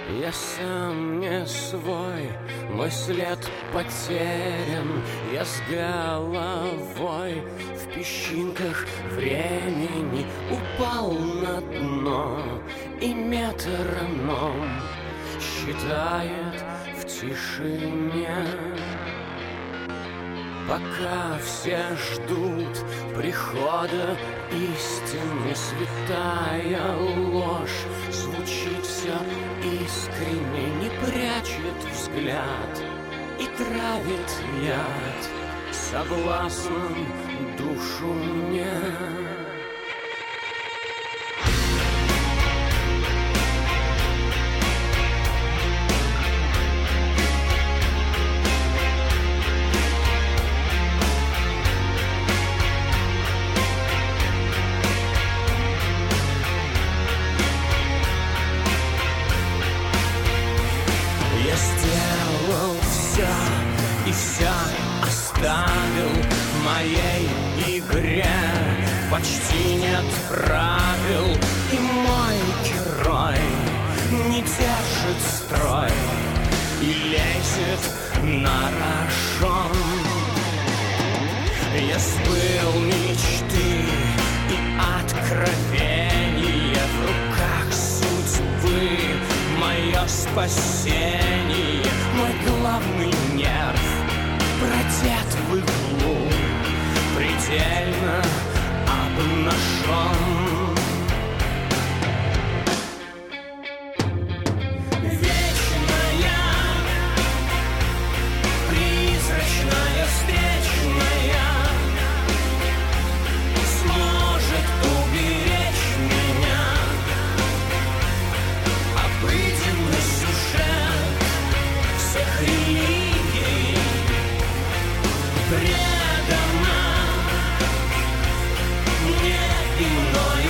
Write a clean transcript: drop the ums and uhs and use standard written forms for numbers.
Я сам не свой, мой след потерян. Я с головой в песчинках времени упал на дно, и метроном считает в тишине. Пока все ждут прихода истины, святая ложь звучит все искренне, не прячет взгляд и травит яд соблазном душу мне. И все оставил в моей игре. Почти нет правил, и мой герой не держит строй и лезет на рожон. Я сбыл мечты и откровения, в руках судьбы мое спасение. Мой главный нерв продет в иглу, предельно обнажен. Вечная, призрачная, встречная сможет уберечь меня. Обыденный сюжет всех религий предана мне иной